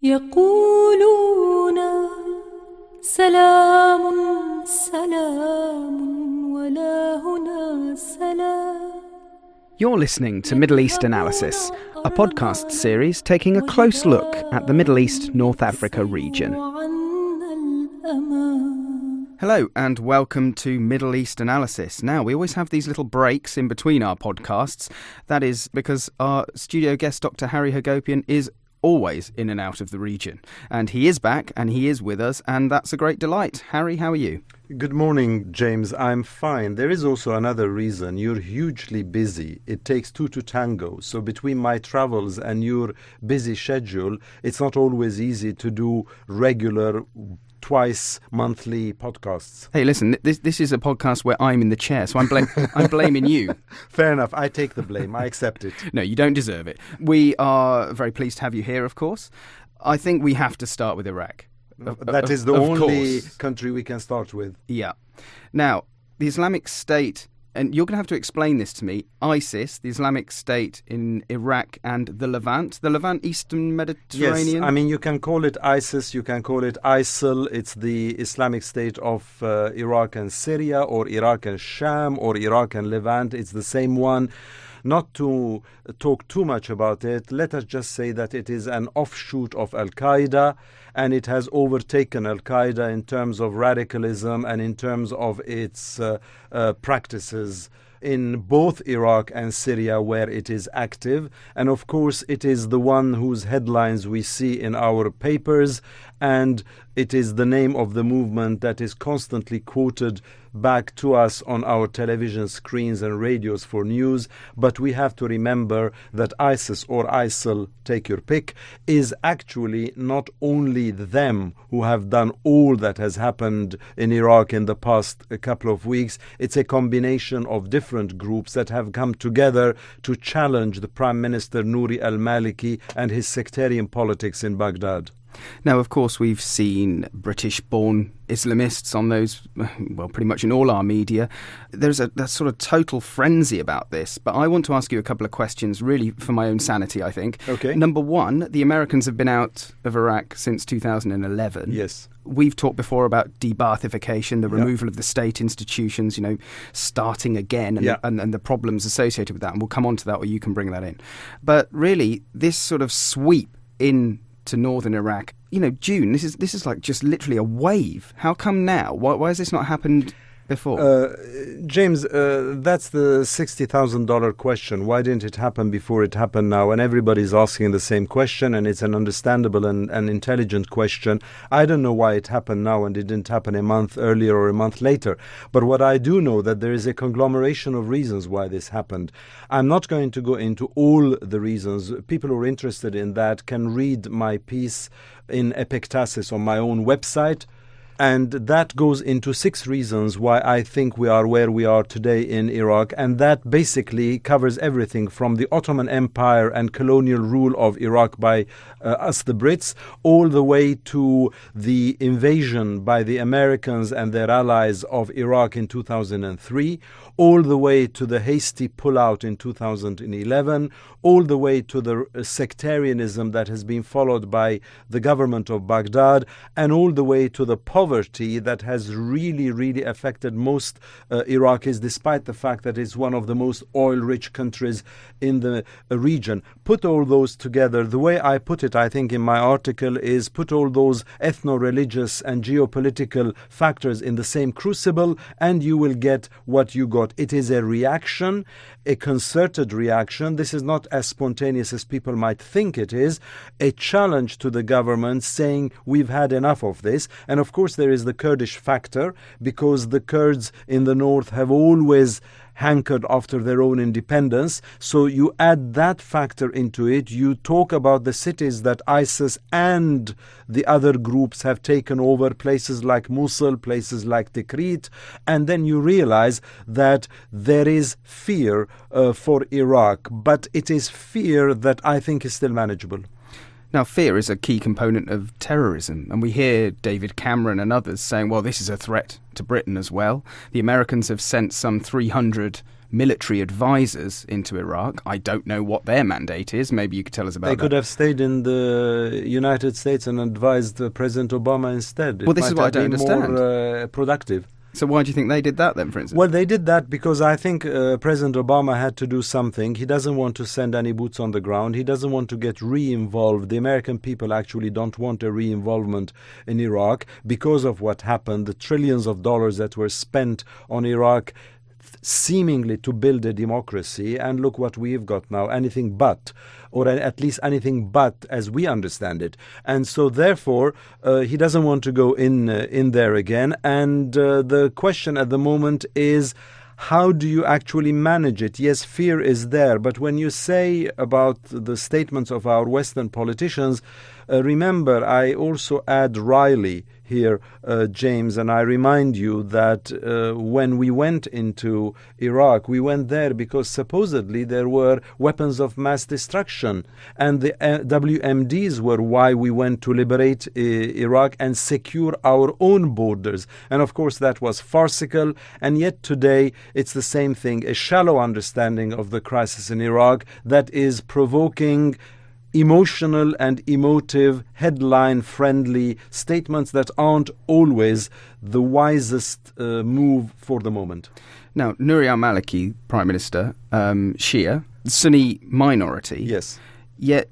يقولون سلام سلام ولا هنا سلام. You're listening to Middle East Analysis, a podcast series taking a close look at the Middle East North Africa region. Hello and welcome to Middle East Analysis. Now, we always have these little breaks in between our podcasts. That is because our studio guest, Dr. Harry Hagopian, is always in and out of the region. And he is back and he is with us, and that's a great delight. Harry, how are you? Good morning, James. I'm fine. There is also another reason. You're hugely busy. It takes two to tango. So between my travels and your busy schedule, it's not always easy to do regular twice monthly podcasts. Hey, listen, this is a podcast where I'm in the chair, so I'm blaming you. Fair enough. I take the blame. I accept it. No, you don't deserve it. We are very pleased to have you here, of course. I think we have to start with Iraq. That is the only country we can start with. Yeah. Now, the Islamic State, and you're going to have to explain this to me, ISIS, the Islamic State in Iraq and the Levant, Eastern Mediterranean. Yes, I mean, you can call it ISIS, you can call it ISIL. It's the Islamic State of Iraq and Syria, or Iraq and Sham, or Iraq and Levant. It's the same one. Not to talk too much about it, let us just say that it is an offshoot of Al-Qaeda, and it has overtaken Al-Qaeda in terms of radicalism and in terms of its practices in both Iraq and Syria, where it is active. And of course, it is the one whose headlines we see in our papers, and it is the name of the movement that is constantly quoted back to us on our television screens and radios for news. But we have to remember that ISIS, or ISIL, take your pick, is actually not only them who have done all that has happened in Iraq in the past couple of weeks. It's a combination of different groups that have come together to challenge the Prime Minister Nouri al-Maliki and his sectarian politics in Baghdad. Now, of course, we've seen British-born Islamists on those, well, pretty much in all our media. There's a sort of total frenzy about this, but I want to ask you a couple of questions, really for my own sanity, I think. Okay. Number one, the Americans have been out of Iraq since 2011. Yes. We've talked before about de-Baathification, the removal of the state institutions, starting again, and the problems associated with that. And we'll come on to that, or you can bring that in. But really, this sort of sweep in to northern Iraq, June, this is like just literally a wave. How come now? Why has this not happened before? James, that's the $60,000 question. Why didn't it happen before it happened now? And everybody's asking the same question, and it's an understandable and intelligent question. I don't know why it happened now and it didn't happen a month earlier or a month later. But what I do know, that there is a conglomeration of reasons why this happened. I'm not going to go into all the reasons. People who are interested in that can read my piece in Epictasis on my own website. And that goes into 6 reasons why I think we are where we are today in Iraq. And that basically covers everything from the Ottoman Empire and colonial rule of Iraq by us, the Brits, all the way to the invasion by the Americans and their allies of Iraq in 2003, all the way to the hasty pullout in 2011, all the way to the sectarianism that has been followed by the government of Baghdad, and all the way to the poverty that has really, really affected most Iraqis, despite the fact that it's one of the most oil-rich countries in the region. Put all those together. The way I put it, I think, in my article is put all those ethno-religious and geopolitical factors in the same crucible, and you will get what you got. It is a reaction, a concerted reaction. This is not as spontaneous as people might think it is. A challenge to the government saying we've had enough of this. And of course there is the Kurdish factor, because the Kurds in the north have always hankered after their own independence. So you add that factor into it. You talk about the cities that ISIS and the other groups have taken over, places like Mosul, places like Tikrit, and then you realize that there is fear for Iraq, but it is fear that I think is still manageable. Now, fear is a key component of terrorism, and we hear David Cameron and others saying, well, this is a threat to Britain as well. The Americans have sent some 300 military advisors into Iraq. I don't know what their mandate is. Maybe you could tell us about that. They could have stayed in the United States and advised President Obama instead. Well, this is what I don't understand. More productive. So why do you think they did that then, for instance? Well, they did that because I think President Obama had to do something. He doesn't want to send any boots on the ground. He doesn't want to get re-involved. The American people actually don't want a re-involvement in Iraq because of what happened, the trillions of dollars that were spent on Iraq seemingly to build a democracy, and look what we've got now, anything but, or at least anything but as we understand it. And so therefore he doesn't want to go in there again, and the question at the moment is, how do you actually manage it? Yes, fear is there, but when you say about the statements of our Western politicians, remember, I also add Riley here, James, and I remind you that when we went into Iraq, we went there because supposedly there were weapons of mass destruction, and the WMDs were why we went to liberate Iraq and secure our own borders. And of course that was farcical, and yet today it's the same thing, a shallow understanding of the crisis in Iraq that is provoking emotional and emotive, headline-friendly statements that aren't always the wisest move for the moment. Now, Nouri al-Maliki, Prime Minister, Shia, Sunni minority. Yes. Yet,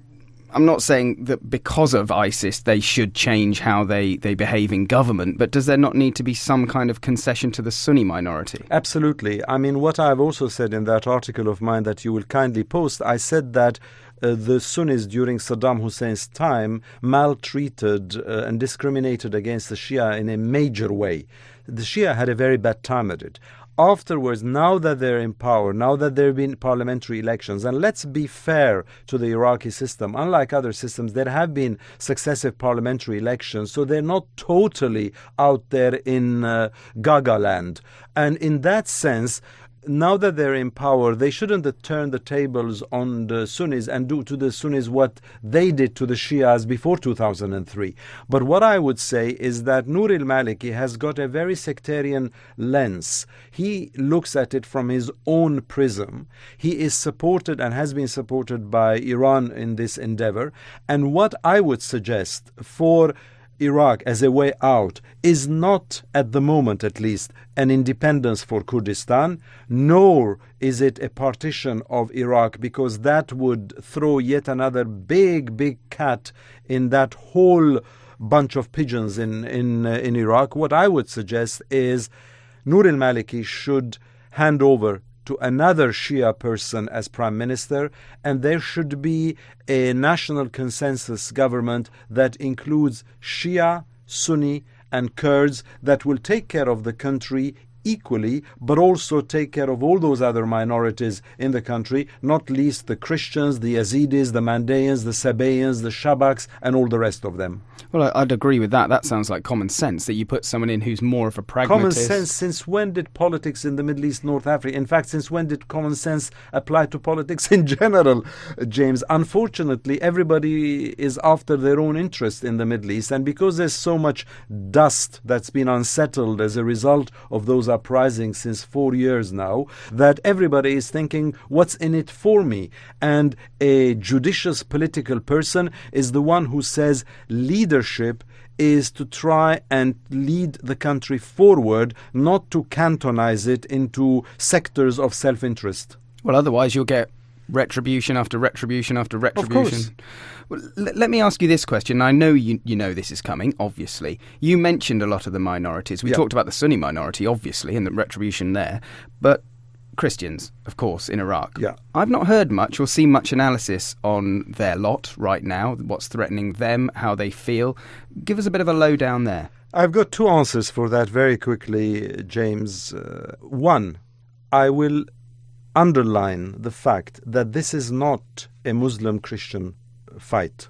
I'm not saying that because of ISIS they should change how they behave in government, but does there not need to be some kind of concession to the Sunni minority? Absolutely. I mean, what I've also said in that article of mine that you will kindly post, I said that the Sunnis during Saddam Hussein's time maltreated and discriminated against the Shia in a major way. The Shia had a very bad time at it. Afterwards, now that they're in power, now that there have been parliamentary elections, and let's be fair to the Iraqi system, unlike other systems, there have been successive parliamentary elections, so they're not totally out there in Gaga land. And in that sense, now that they're in power, they shouldn't turn the tables on the Sunnis and do to the Sunnis what they did to the Shias before 2003. But what I would say is that Nouri al-Maliki has got a very sectarian lens. He looks at it from his own prism. He is supported and has been supported by Iran in this endeavor. And what I would suggest for Iraq as a way out is not, at the moment at least, an independence for Kurdistan, nor is it a partition of Iraq, because that would throw yet another big cat in that whole bunch of pigeons in Iraq. What I would suggest is Nouri al-Maliki should hand over to another Shia person as prime minister, and there should be a national consensus government that includes Shia, Sunni, and Kurds that will take care of the country equally, but also take care of all those other minorities in the country, not least the Christians, the Yazidis, the Mandaeans, the Sabaeans, the Shabaks, and all the rest of them. Well, I'd agree with that. That sounds like common sense, that you put someone in who's more of a pragmatist. Common sense? Since when did politics in the Middle East, North Africa, in fact, since when did common sense apply to politics in general, James? Unfortunately, everybody is after their own interest in the Middle East, and because there's so much dust that's been unsettled as a result of those uprisings since 4 years now, that everybody is thinking, what's in it for me? And a judicious political person is the one who says leadership is to try and lead the country forward, not to cantonize it into sectors of self-interest. Well, otherwise you'll get retribution after retribution after retribution. Well, let me ask you this question. I know you know this is coming, obviously. You mentioned a lot of the minorities. We talked about the Sunni minority, obviously, and the retribution there. But Christians, of course, in Iraq. Yeah. I've not heard much or seen much analysis on their lot right now, what's threatening them, how they feel. Give us a bit of a lowdown there. I've got two answers for that very quickly, James. One, I will underline the fact that this is not a Muslim-Christian fight.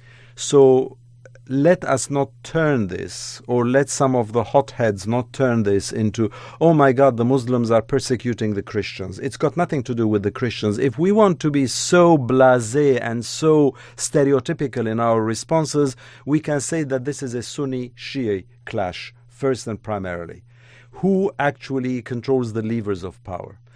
So let us not turn this, or let some of the hotheads not turn this into, oh my God, the Muslims are persecuting the Christians. It's got nothing to do with the Christians. If we want to be so blasé and so stereotypical in our responses, we can say that this is a Sunni-Shia clash, first and primarily. Who actually controls the levers of power?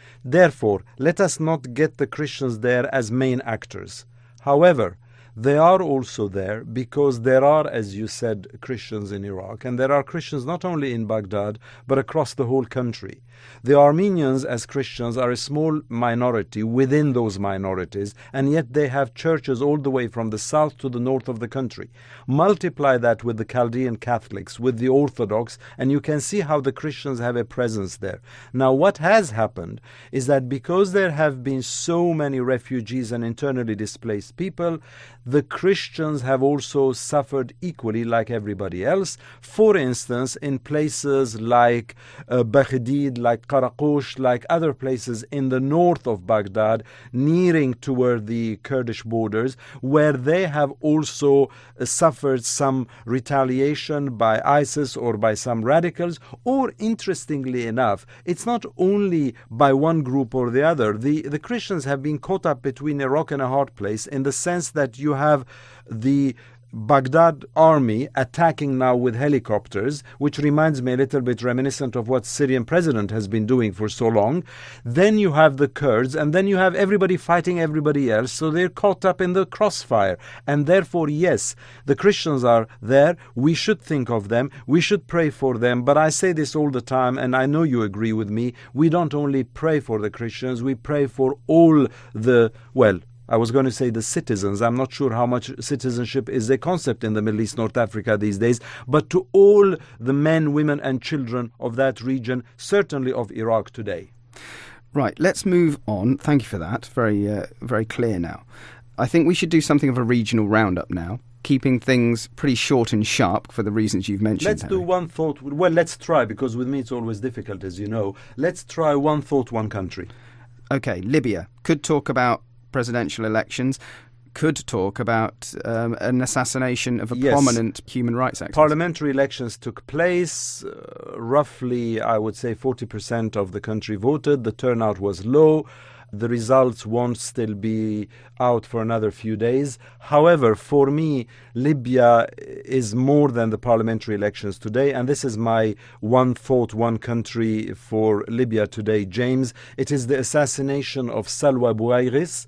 Therefore, let us not get the Christians there as main actors. However, they are also there because there are, as you said, Christians in Iraq, and there are Christians not only in Baghdad, but across the whole country. The Armenians, as Christians, are a small minority within those minorities, and yet they have churches all the way from the south to the north of the country. Multiply that with the Chaldean Catholics, with the Orthodox, and you can see how the Christians have a presence there. Now, what has happened is that because there have been so many refugees and internally displaced people, the Christians have also suffered equally like everybody else. For instance, in places like Baghdad, like Qaraqosh, like other places in the north of Baghdad, nearing toward the Kurdish borders, where they have also suffered some retaliation by ISIS or by some radicals, or interestingly enough, it's not only by one group or the other. The Christians have been caught up between a rock and a hard place, in the sense that you have the Baghdad army attacking now with helicopters, which reminds me a little bit reminiscent of what Syrian president has been doing for so long. Then you have the Kurds, and then you have everybody fighting everybody else, so they're caught up in the crossfire. And therefore, yes, the Christians are there. We should think of them. We should pray for them. But I say this all the time, and I know you agree with me. We don't only pray for the Christians, we pray for all the, I was going to say the citizens. I'm not sure how much citizenship is a concept in the Middle East, North Africa these days, but to all the men, women and children of that region, certainly of Iraq today. Right, let's move on. Thank you for that. Very clear now. I think we should do something of a regional roundup now, keeping things pretty short and sharp for the reasons you've mentioned. Let's do one thought. Well, let's try, because with me it's always difficult, as you know. Let's try one thought, one country. Okay, Libya. Could talk about presidential elections, could talk about an assassination of a prominent human rights activist. Parliamentary elections took place. Roughly, I would say 40% of the country voted. The turnout was low. The results won't still be out for another few days. However, for me, Libya is more than the parliamentary elections today, and this is my one thought, one country for Libya today, James. It is the assassination of Salwa Bouayrisse,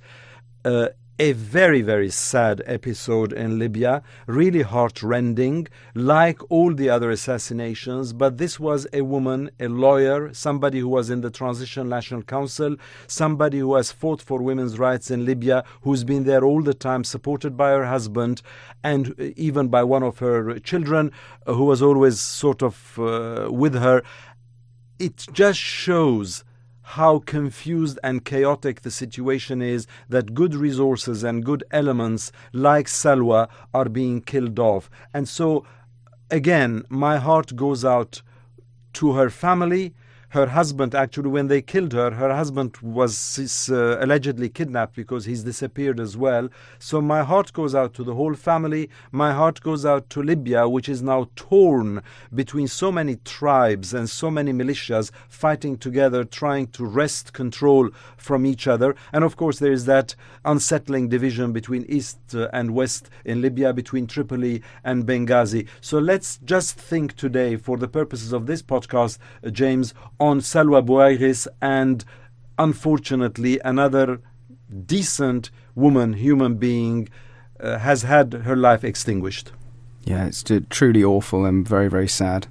a very, very sad episode in Libya, really heart-rending, like all the other assassinations. But this was a woman, a lawyer, somebody who was in the Transitional National Council, somebody who has fought for women's rights in Libya, who's been there all the time, supported by her husband and even by one of her children, who was always sort of with her. It just shows how confused and chaotic the situation is, that good resources and good elements like Salwa are being killed off. And so, again, my heart goes out to her family. Her husband, actually, when they killed her, her husband was allegedly kidnapped because he's disappeared as well. So my heart goes out to the whole family. My heart goes out to Libya, which is now torn between so many tribes and so many militias fighting together, trying to wrest control from each other. And of course, there is that unsettling division between East and West in Libya, between Tripoli and Benghazi. So let's just think today, for the purposes of this podcast, James, on Salwa Bouayrisse, and unfortunately another decent woman, human being, has had her life extinguished. Yeah, it's truly awful and very, very sad.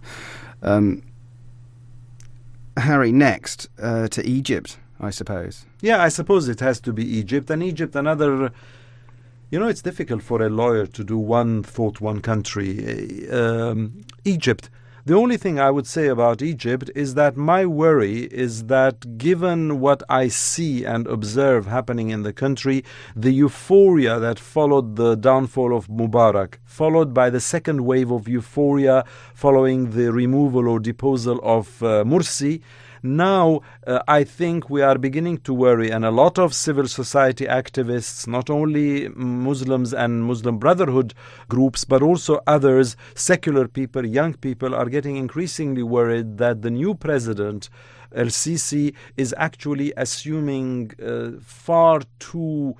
Harry, next to Egypt, I suppose. Yeah, I suppose it has to be Egypt. And Egypt, another... You know, it's difficult for a lawyer to do one thought, one country. Egypt. The only thing I would say about Egypt is that my worry is that, given what I see and observe happening in the country, the euphoria that followed the downfall of Mubarak, followed by the second wave of euphoria following the removal or deposal of Morsi, now, I think we are beginning to worry, and a lot of civil society activists, not only Muslims and Muslim Brotherhood groups, but also others, secular people, young people, are getting increasingly worried that the new president, El-Sisi, is actually assuming far too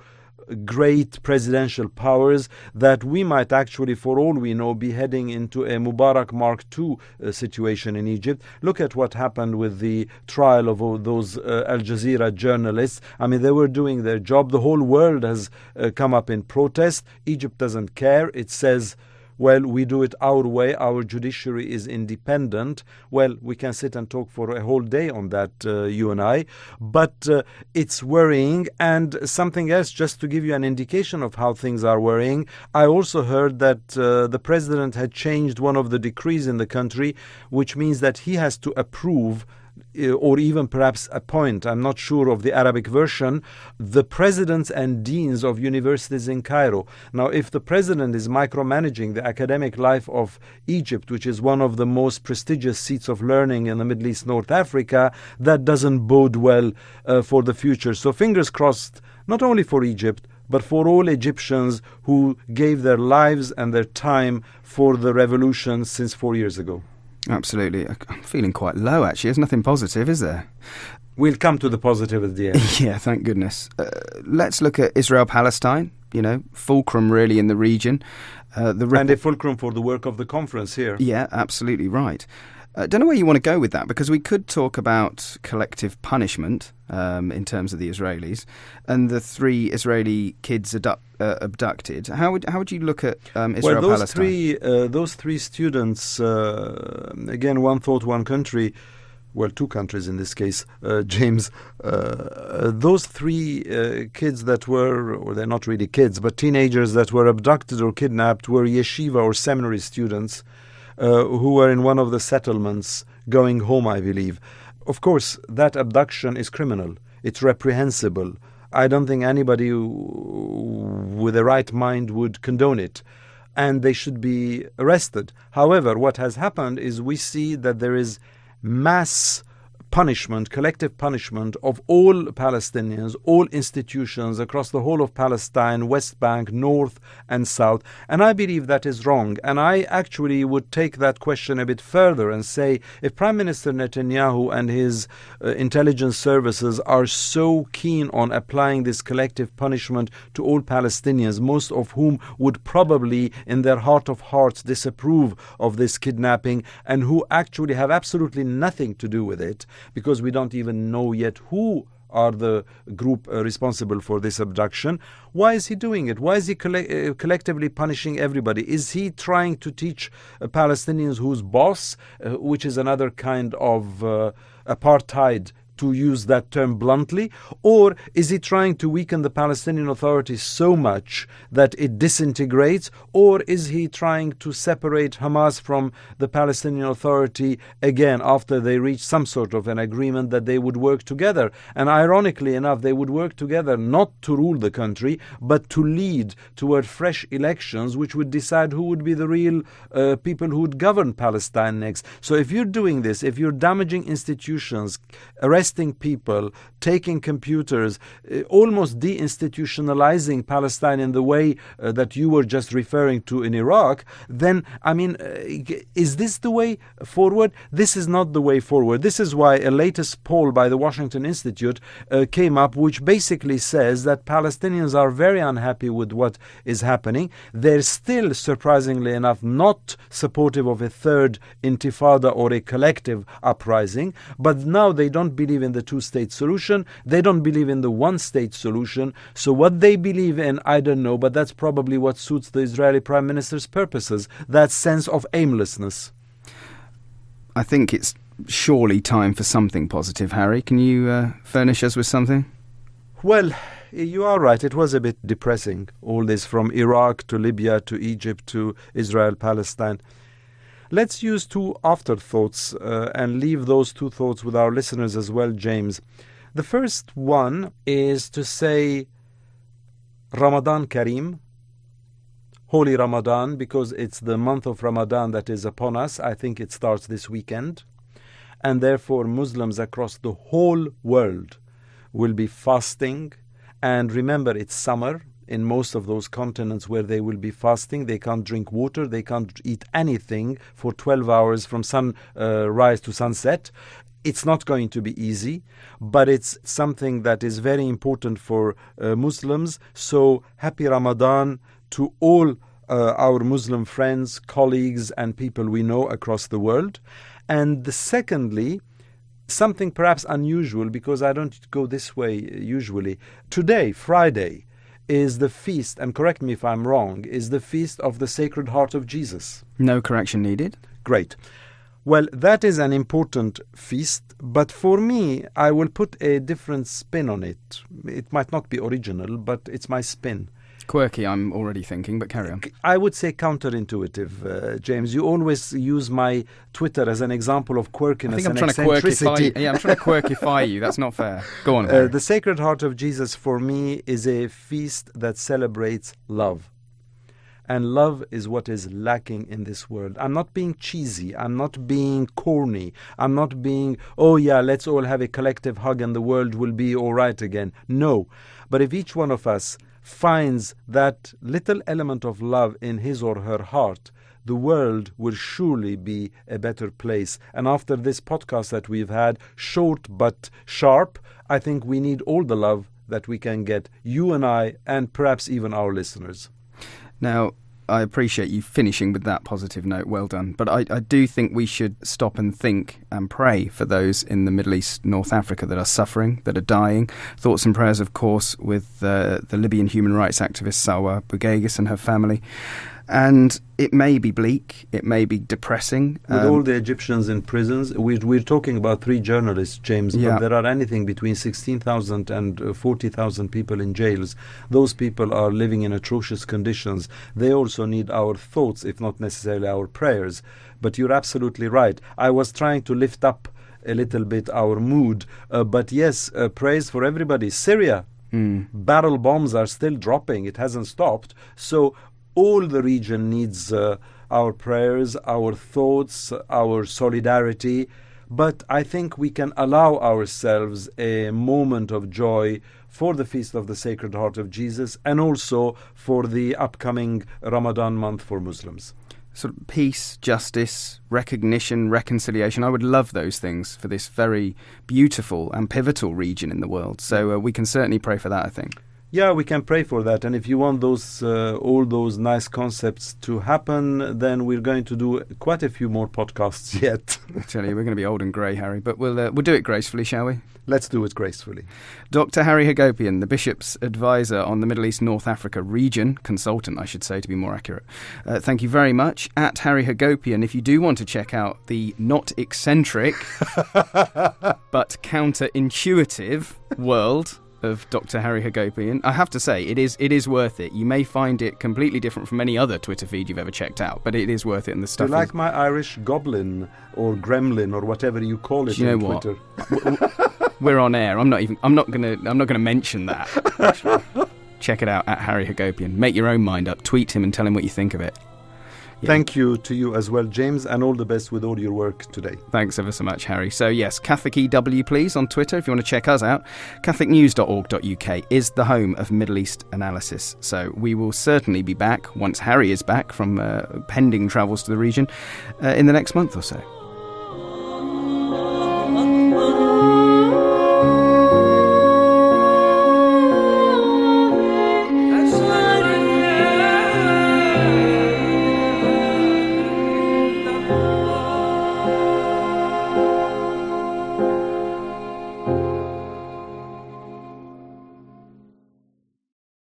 great presidential powers, that we might actually, for all we know, be heading into a Mubarak Mark II situation in Egypt. Look at what happened with the trial of all those Al Jazeera journalists. I mean, they were doing their job. The whole world has come up in protest. Egypt doesn't care. It says, well, we do it our way. Our judiciary is independent. Well, we can sit and talk for a whole day on that, you and I. But it's worrying. And something else, just to give you an indication of how things are worrying, I also heard that the president had changed one of the decrees in the country, which means that he has to approve or even perhaps appoint, I'm not sure of the Arabic version, the presidents and deans of universities in Cairo. Now, if the president is micromanaging the academic life of Egypt, which is one of the most prestigious seats of learning in the Middle East, North Africa, that doesn't bode well for the future. So fingers crossed, not only for Egypt, but for all Egyptians who gave their lives and their time for the revolution since 4 years ago. Absolutely. I'm feeling quite low, actually. There's nothing positive, is there? We'll come to the positive at the end. Yeah, thank goodness. Let's look at Israel-Palestine, fulcrum really in the region. And a fulcrum for the work of the conference here. Yeah, absolutely right. I don't know where you want to go with that, because we could talk about collective punishment in terms of the Israelis and the 3 Israeli kids abducted. How would you look at Israel-Palestine? Well, those three students, again, one thought, one country. Well, 2 countries in this case, James. Those 3 kids that were, or they're not really kids, but teenagers that were abducted or kidnapped were yeshiva or seminary students who were in one of the settlements going home, I believe. Of course, that abduction is criminal. It's reprehensible. I don't think anybody with a right mind would condone it. And they should be arrested. However, what has happened is we see that there is mass punishment, collective punishment of all Palestinians, all institutions across the whole of Palestine, West Bank, North and South. And I believe that is wrong. And I actually would take that question a bit further and say, if Prime Minister Netanyahu and his intelligence services are so keen on applying this collective punishment to all Palestinians, most of whom would probably in their heart of hearts disapprove of this kidnapping and who actually have absolutely nothing to do with it, because we don't even know yet who are the group responsible for this abduction. Why is he doing it? Why is he collectively punishing everybody? Is he trying to teach Palestinians who's boss, which is another kind of apartheid, to use that term bluntly? Or is he trying to weaken the Palestinian Authority so much that it disintegrates? Or is he trying to separate Hamas from the Palestinian Authority again after they reach some sort of an agreement that they would work together? And ironically enough, they would work together not to rule the country, but to lead toward fresh elections which would decide who would be the real people who would govern Palestine next. So if you're doing this, if you're damaging institutions, arresting people, taking computers, almost deinstitutionalizing Palestine in the way that you were just referring to in Iraq, then, I mean, is this the way forward? This is not the way forward. This is why a latest poll by the Washington Institute came up, which basically says that Palestinians are very unhappy with what is happening. They're still, surprisingly enough, not supportive of a third intifada or a collective uprising, but now they don't believe in the 2-state solution. They don't believe in the 1-state solution. So what they believe in, I don't know, but that's probably what suits the Israeli Prime Minister's purposes, that sense of aimlessness. I think it's surely time for something positive, Harry. Can you furnish us with something? Well, you are right. It was a bit depressing, all this from Iraq to Libya to Egypt to Israel, Palestine. Let's use 2 afterthoughts and leave those 2 thoughts with our listeners as well, James. The first one is to say Ramadan Kareem, Holy Ramadan, because it's the month of Ramadan that is upon us. I think it starts this weekend. And therefore Muslims across the whole world will be fasting. And remember, it's summer. In most of those continents where they will be fasting, they can't drink water, they can't eat anything for 12 hours from sunrise to sunset. It's not going to be easy, but it's something that is very important for Muslims. So happy Ramadan to all our Muslim friends, colleagues, and people we know across the world. And secondly, something perhaps unusual, because I don't go this way usually. Today, Friday, is the feast, and correct me if I'm wrong, is the feast of the Sacred Heart of Jesus. No correction needed. Great. Well, that is an important feast, but for me, I will put a different spin on it. It might not be original, but it's my spin. Quirky, I'm already thinking, but carry on. I would say counterintuitive, James. You always use my Twitter as an example of quirkiness and eccentricity. I'm trying to quirkify you. That's not fair. Go on. The Sacred Heart of Jesus, for me, is a feast that celebrates love. And love is what is lacking in this world. I'm not being cheesy. I'm not being corny. I'm not being, oh yeah, let's all have a collective hug and the world will be all right again. No. But if each one of us finds that little element of love in his or her heart, the world will surely be a better place. And after this podcast that we've had, short but sharp, I think we need all the love that we can get, you and I, and perhaps even our listeners. Now, I appreciate you finishing with that positive note. Well done. But I do think we should stop and think and pray for those in the Middle East, North Africa that are suffering, that are dying. Thoughts and prayers, of course, with the Libyan human rights activist Salwa Bugaighis and her family. And it may be bleak, it may be depressing. With all the Egyptians in prisons, we're talking about 3 journalists, James, but there are anything between 16,000 and 40,000 people in jails. Those people are living in atrocious conditions. They also need our thoughts, if not necessarily our prayers. But you're absolutely right. I was trying to lift up a little bit our mood, but yes, praise for everybody. Syria, barrel bombs are still dropping. It hasn't stopped. So all the region needs our prayers, our thoughts, our solidarity. But I think we can allow ourselves a moment of joy for the Feast of the Sacred Heart of Jesus and also for the upcoming Ramadan month for Muslims. Sort of peace, justice, recognition, reconciliation. I would love those things for this very beautiful and pivotal region in the world. So we can certainly pray for that, I think. Yeah, we can pray for that. And if you want those all those nice concepts to happen, then we're going to do quite a few more podcasts yet. I tell you, we're going to be old and grey, Harry. But we'll do it gracefully, shall we? Let's do it gracefully. Dr. Harry Hagopian, the Bishop's advisor on the Middle East North Africa region, consultant, I should say, to be more accurate. Thank you very much. At Harry Hagopian, if you do want to check out the not eccentric but counterintuitive world of Dr. Harry Hagopian, I have to say, it is worth it. You may find it completely different from any other Twitter feed you've ever checked out, but it is worth it. And the stuff. Do you like my Irish goblin or gremlin or whatever you call it on Twitter? We're on air. I'm not gonna mention that. Actually. Check it out at Harry Hagopian. Make your own mind up. Tweet him and tell him what you think of it. Yeah. Thank you to you as well, James, and all the best with all your work today. Thanks ever so much, Harry. So yes, Catholic EW, please, on Twitter if you want to check us out. CatholicNews.org.uk is the home of Middle East analysis. So we will certainly be back, once Harry is back from pending travels to the region, in the next month or so.